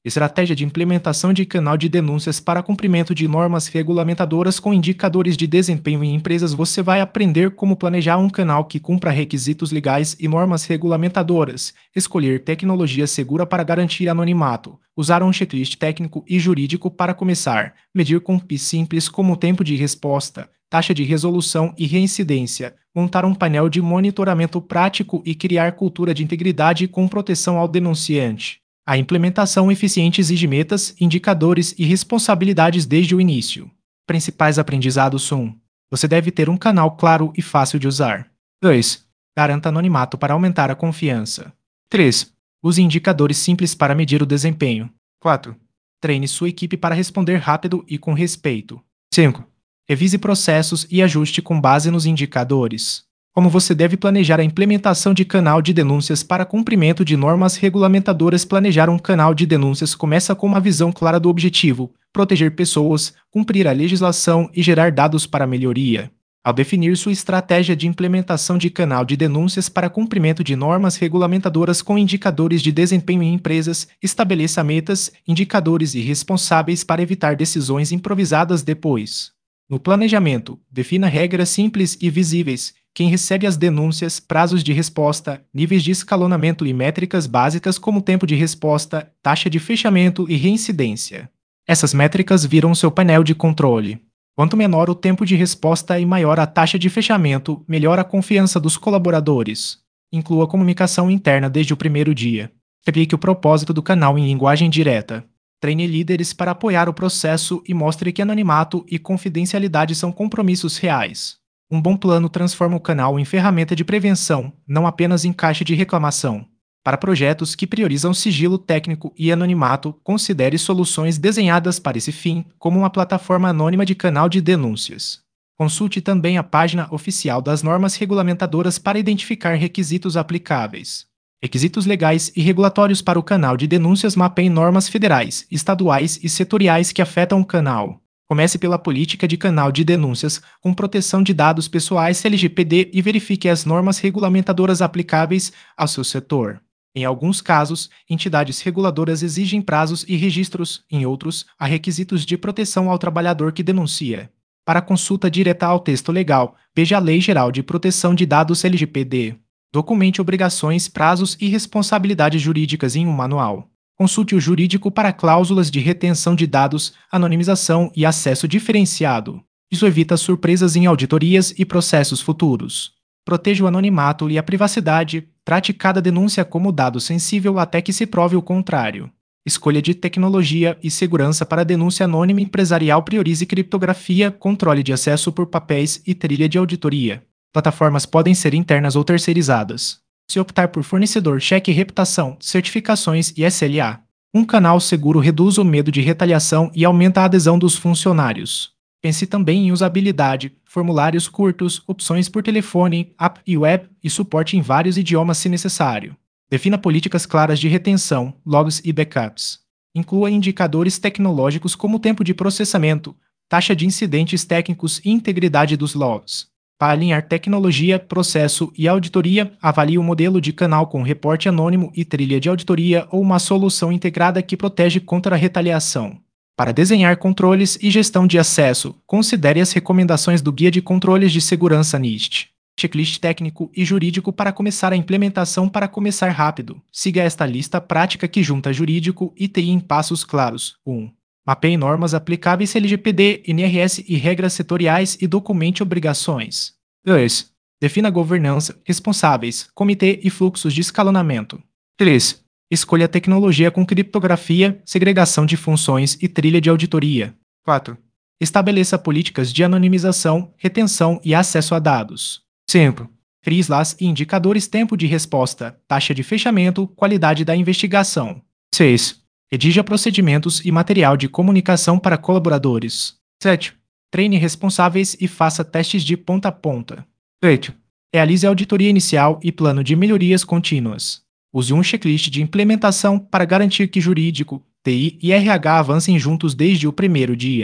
Estratégia de implementação de canal de denúncias para cumprimento de normas regulamentadoras com indicadores de desempenho em empresas. Você vai aprender como planejar um canal que cumpra requisitos legais e normas regulamentadoras, escolher tecnologia segura para garantir anonimato, usar um checklist técnico e jurídico para começar, medir com PIS simples como tempo de resposta, taxa de resolução e reincidência, montar um painel de monitoramento prático e criar cultura de integridade com proteção ao denunciante. A implementação eficiente exige metas, indicadores e responsabilidades desde o início. Principais aprendizados são: você deve ter um canal claro e fácil de usar. 2. Garanta anonimato para aumentar a confiança. 3. Use indicadores simples para medir o desempenho. 4. Treine sua equipe para responder rápido e com respeito. 5. Revise processos e ajuste com base nos indicadores. Como você deve planejar a implementação de canal de denúncias para cumprimento de normas regulamentadoras? Planejar um canal de denúncias começa com uma visão clara do objetivo: proteger pessoas, cumprir a legislação e gerar dados para melhoria. Ao definir sua estratégia de implementação de canal de denúncias para cumprimento de normas regulamentadoras com indicadores de desempenho em empresas, estabeleça metas, indicadores e responsáveis para evitar decisões improvisadas depois. No planejamento, defina regras simples e visíveis: quem recebe as denúncias, prazos de resposta, níveis de escalonamento e métricas básicas como tempo de resposta, taxa de fechamento e reincidência. Essas métricas viram seu painel de controle. Quanto menor o tempo de resposta e maior a taxa de fechamento, melhor a confiança dos colaboradores. Inclua comunicação interna desde o primeiro dia. Explique o propósito do canal em linguagem direta. Treine líderes para apoiar o processo e mostre que anonimato e confidencialidade são compromissos reais. Um bom plano transforma o canal em ferramenta de prevenção, não apenas em caixa de reclamação. Para projetos que priorizam sigilo técnico e anonimato, considere soluções desenhadas para esse fim, como uma plataforma anônima de canal de denúncias. Consulte também a página oficial das normas regulamentadoras para identificar requisitos aplicáveis. Requisitos legais e regulatórios para o canal de denúncias. Mapeie normas federais, estaduais e setoriais que afetam o canal. Comece pela política de canal de denúncias com proteção de dados pessoais LGPD e verifique as normas regulamentadoras aplicáveis ao seu setor. Em alguns casos, entidades reguladoras exigem prazos e registros; em outros, há requisitos de proteção ao trabalhador que denuncia. Para consulta direta ao texto legal, veja a Lei Geral de Proteção de Dados LGPD. Documente obrigações, prazos e responsabilidades jurídicas em um manual. Consulte o jurídico para cláusulas de retenção de dados, anonimização e acesso diferenciado. Isso evita surpresas em auditorias e processos futuros. Proteja o anonimato e a privacidade. Trate cada denúncia como dado sensível até que se prove o contrário. Escolha de tecnologia e segurança para denúncia anônima empresarial. Priorize criptografia, controle de acesso por papéis e trilha de auditoria. Plataformas podem ser internas ou terceirizadas. Se optar por fornecedor, cheque reputação, certificações e SLA. Um canal seguro reduz o medo de retaliação e aumenta a adesão dos funcionários. Pense também em usabilidade, formulários curtos, opções por telefone, app e web e suporte em vários idiomas se necessário. Defina políticas claras de retenção, logs e backups. Inclua indicadores tecnológicos como tempo de processamento, taxa de incidentes técnicos e integridade dos logs. Para alinhar tecnologia, processo e auditoria, avalie o modelo de canal com reporte anônimo e trilha de auditoria ou uma solução integrada que protege contra a retaliação. Para desenhar controles e gestão de acesso, considere as recomendações do Guia de Controles de Segurança NIST. Checklist técnico e jurídico para começar a implementação. Para começar rápido, siga esta lista prática que junta jurídico e TI em passos claros. 1. Mapeie normas aplicáveis LGPD, NRS e regras setoriais e documente obrigações. 2. Defina governança, responsáveis, comitê e fluxos de escalonamento. 3. Escolha tecnologia com criptografia, segregação de funções e trilha de auditoria. 4. Estabeleça políticas de anonimização, retenção e acesso a dados. 5. Crie SLAs e indicadores: tempo de resposta, taxa de fechamento, qualidade da investigação. 6. Redija procedimentos e material de comunicação para colaboradores. 7. Treine responsáveis e faça testes de ponta a ponta. 8. Realize auditoria inicial e plano de melhorias contínuas. Use um checklist de implementação para garantir que jurídico, TI e RH avancem juntos desde o primeiro dia.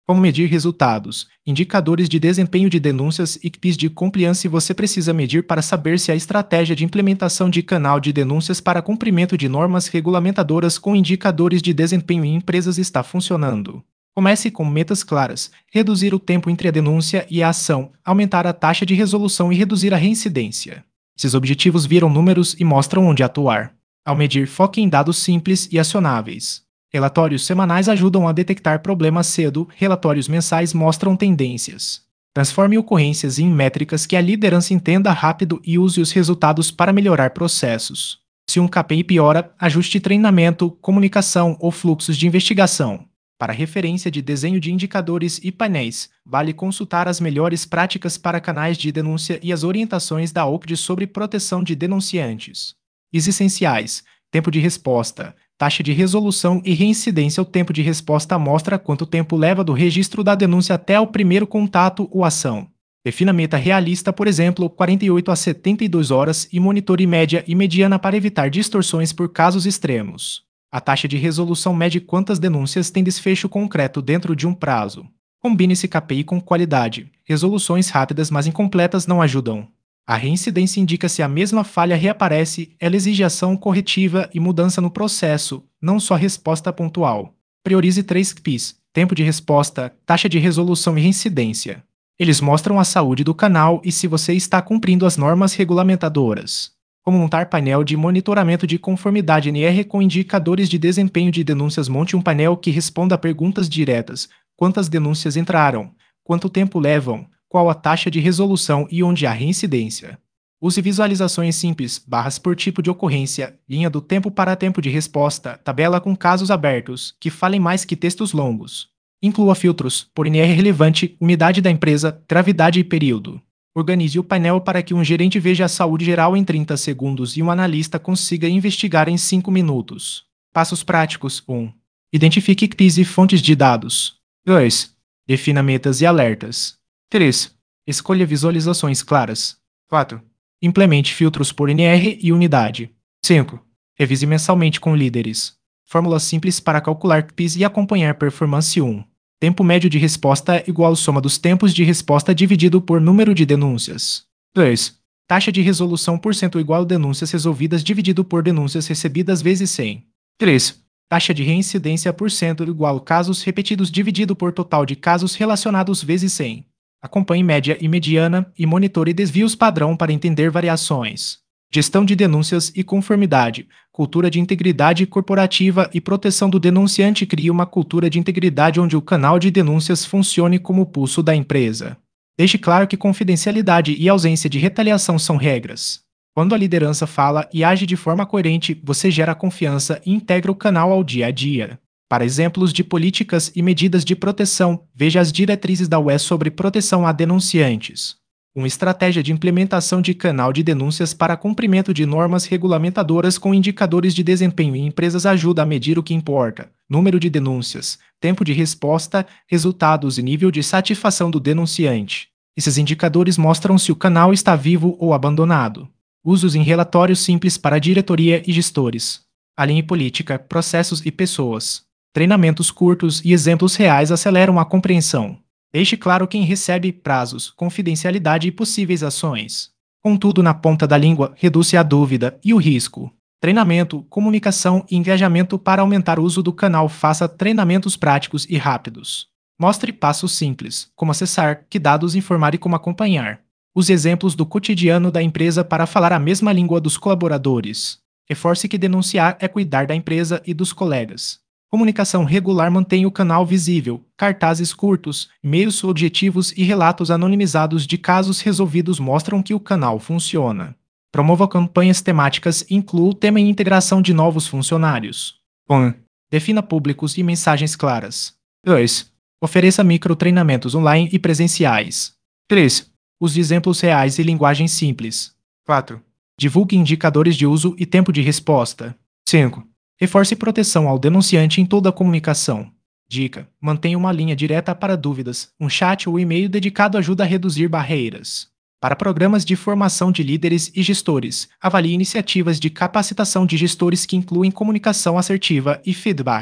Como medir resultados, indicadores de desempenho de denúncias e KPIs de compliance você precisa medir para saber se a estratégia de implementação de canal de denúncias para cumprimento de normas regulamentadoras com indicadores de desempenho em empresas está funcionando. Comece com metas claras, reduzir o tempo entre a denúncia e a ação, aumentar a taxa de resolução e reduzir a reincidência. Esses objetivos viram números e mostram onde atuar. Ao medir, foque em dados simples e acionáveis. Relatórios semanais ajudam a detectar problemas cedo, relatórios mensais mostram tendências. Transforme ocorrências em métricas que a liderança entenda rápido e use os resultados para melhorar processos. Se um KPI piora, ajuste treinamento, comunicação ou fluxos de investigação. Para referência de desenho de indicadores e painéis, vale consultar as melhores práticas para canais de denúncia e as orientações da OCDE sobre proteção de denunciantes. Os essenciais: tempo de resposta, taxa de resolução e reincidência. O tempo de resposta mostra quanto tempo leva do registro da denúncia até o primeiro contato ou ação. Defina meta realista, por exemplo, 48 a 72 horas e monitore média e mediana para evitar distorções por casos extremos. A taxa de resolução mede quantas denúncias têm desfecho concreto dentro de um prazo. Combine esse KPI com qualidade. Resoluções rápidas mas incompletas não ajudam. A reincidência indica se a mesma falha reaparece, ela exige ação corretiva e mudança no processo, não só resposta pontual. Priorize 3 KPIs: tempo de resposta, taxa de resolução e reincidência. Eles mostram a saúde do canal e se você está cumprindo as normas regulamentadoras. Como montar painel de monitoramento de conformidade NR com indicadores de desempenho de denúncias. Monte um painel que responda a perguntas diretas: quantas denúncias entraram, quanto tempo levam, qual a taxa de resolução e onde há reincidência. Use visualizações simples, barras por tipo de ocorrência, linha do tempo para tempo de resposta, tabela com casos abertos, que falem mais que textos longos. Inclua filtros, por NR relevante, umidade da empresa, gravidade e período. Organize o painel para que um gerente veja a saúde geral em 30 segundos e um analista consiga investigar em 5 minutos. Passos práticos: 1. Identifique KPIs e fontes de dados. 2. Defina metas e alertas. 3. Escolha visualizações claras. 4. Implemente filtros por NR e unidade. 5. Revise mensalmente com líderes. Fórmula simples para calcular KPIs e acompanhar performance. 1. Tempo médio de resposta igual à soma dos tempos de resposta dividido por número de denúncias. 2. Taxa de resolução por cento igual a denúncias resolvidas dividido por denúncias recebidas vezes 100. 3. Taxa de reincidência por cento igual a casos repetidos dividido por total de casos relacionados vezes 100. Acompanhe média e mediana e monitore desvios padrão para entender variações. Gestão de denúncias e conformidade, cultura de integridade corporativa e proteção do denunciante. Crie uma cultura de integridade onde o canal de denúncias funcione como o pulso da empresa. Deixe claro que confidencialidade e ausência de retaliação são regras. Quando a liderança fala e age de forma coerente, você gera confiança e integra o canal ao dia a dia. Para exemplos de políticas e medidas de proteção, veja as diretrizes da UE sobre proteção a denunciantes. Uma estratégia de implementação de canal de denúncias para cumprimento de normas regulamentadoras com indicadores de desempenho em empresas ajuda a medir o que importa: número de denúncias, tempo de resposta, resultados e nível de satisfação do denunciante. Esses indicadores mostram se o canal está vivo ou abandonado. Usos em relatórios simples para diretoria e gestores. Alinhe política, processos e pessoas. Treinamentos curtos e exemplos reais aceleram a compreensão. Deixe claro quem recebe, prazos, confidencialidade e possíveis ações. Contudo, na ponta da língua, reduz a dúvida e o risco. Treinamento, comunicação e engajamento. Para aumentar o uso do canal, faça treinamentos práticos e rápidos. Mostre passos simples, como acessar, que dados informar e como acompanhar. Use exemplos do cotidiano da empresa para falar a mesma língua dos colaboradores. Reforce que denunciar é cuidar da empresa e dos colegas. Comunicação regular. Mantenha o canal visível, cartazes curtos, e-mails objetivos e relatos anonimizados de casos resolvidos mostram que o canal funciona. Promova campanhas temáticas e inclua o tema em integração de novos funcionários. 1. Defina públicos e mensagens claras. 2. Ofereça microtreinamentos online e presenciais. 3. Use exemplos reais e linguagem simples. 4. Divulgue indicadores de uso e tempo de resposta. 5. Reforce proteção ao denunciante em toda a comunicação. Dica: mantenha uma linha direta para dúvidas. Um chat ou e-mail dedicado ajuda a reduzir barreiras. Para programas de formação de líderes e gestores, avalie iniciativas de capacitação de gestores que incluem comunicação assertiva e feedback.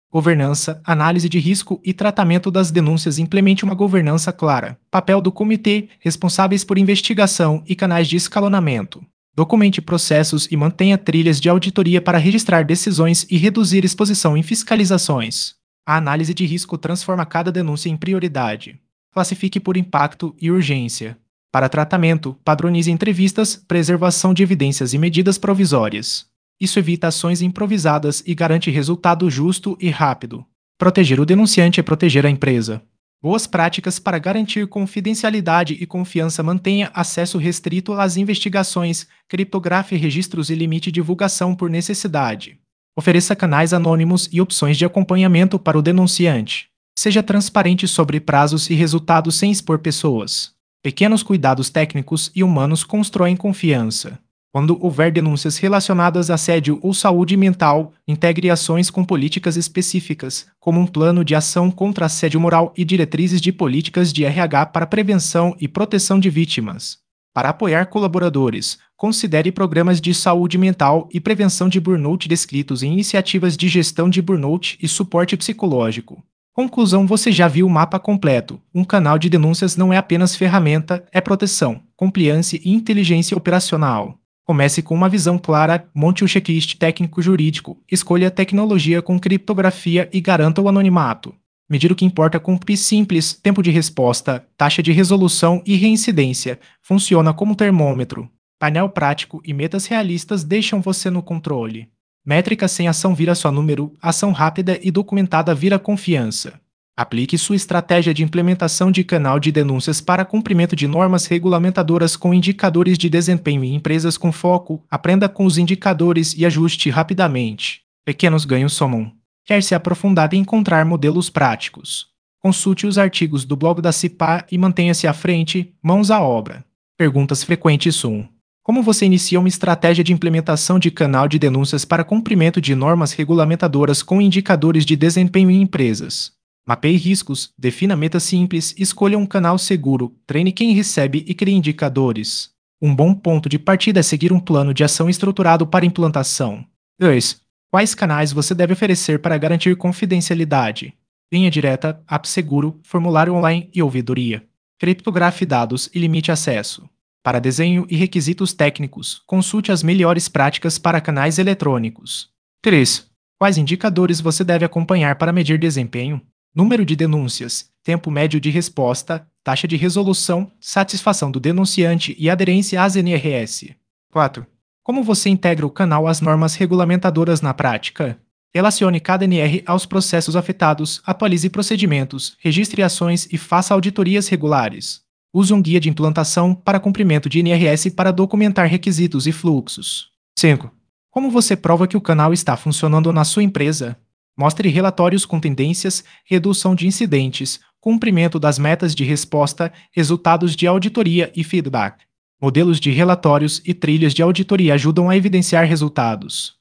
Governança, análise de risco e tratamento das denúncias. Implemente uma governança clara. Papel do comitê, responsáveis por investigação e canais de escalonamento. Documente processos e mantenha trilhas de auditoria para registrar decisões e reduzir exposição em fiscalizações. A análise de risco transforma cada denúncia em prioridade. Classifique por impacto e urgência. Para tratamento, padronize entrevistas, preservação de evidências e medidas provisórias. Isso evita ações improvisadas e garante resultado justo e rápido. Proteger o denunciante é proteger a empresa. Boas práticas para garantir confidencialidade e confiança. Mantenha acesso restrito às investigações, criptografe registros e limite divulgação por necessidade. Ofereça canais anônimos e opções de acompanhamento para o denunciante. Seja transparente sobre prazos e resultados sem expor pessoas. Pequenos cuidados técnicos e humanos constroem confiança. Quando houver denúncias relacionadas a assédio ou saúde mental, integre ações com políticas específicas, como um plano de ação contra assédio moral e diretrizes de políticas de RH para prevenção e proteção de vítimas. Para apoiar colaboradores, considere programas de saúde mental e prevenção de burnout descritos em iniciativas de gestão de burnout e suporte psicológico. Conclusão: você já viu o mapa completo. Um canal de denúncias não é apenas ferramenta, é proteção, compliance e inteligência operacional. Comece com uma visão clara, monte um checklist técnico-jurídico, escolha a tecnologia com criptografia e garanta o anonimato. Medir o que importa com PI simples, tempo de resposta, taxa de resolução e reincidência. Funciona como termômetro. Painel prático e metas realistas deixam você no controle. Métrica sem ação vira só número, ação rápida e documentada vira confiança. Aplique sua estratégia de implementação de canal de denúncias para cumprimento de normas regulamentadoras com indicadores de desempenho em empresas com foco. Aprenda com os indicadores e ajuste rapidamente. Pequenos ganhos somam. Quer se aprofundar e encontrar modelos práticos? Consulte os artigos do blog da CIPA e mantenha-se à frente, mãos à obra. Perguntas frequentes 1. Como você inicia uma estratégia de implementação de canal de denúncias para cumprimento de normas regulamentadoras com indicadores de desempenho em empresas? Mapeie riscos, defina metas simples, escolha um canal seguro, treine quem recebe e crie indicadores. Um bom ponto de partida é seguir um plano de ação estruturado para implantação. 2. Quais canais você deve oferecer para garantir confidencialidade? Linha direta, app seguro, formulário online e ouvidoria. Criptografe dados e limite acesso. Para desenho e requisitos técnicos, consulte as melhores práticas para canais eletrônicos. 3. Quais indicadores você deve acompanhar para medir desempenho? Número de denúncias, tempo médio de resposta, taxa de resolução, satisfação do denunciante e aderência às NRS. 4. Como você integra o canal às normas regulamentadoras na prática? Relacione cada NR aos processos afetados, atualize procedimentos, registre ações e faça auditorias regulares. Use um guia de implantação para cumprimento de NRS para documentar requisitos e fluxos. 5. Como você prova que o canal está funcionando na sua empresa? Mostre relatórios com tendências, redução de incidentes, cumprimento das metas de resposta, resultados de auditoria e feedback. Modelos de relatórios e trilhas de auditoria ajudam a evidenciar resultados.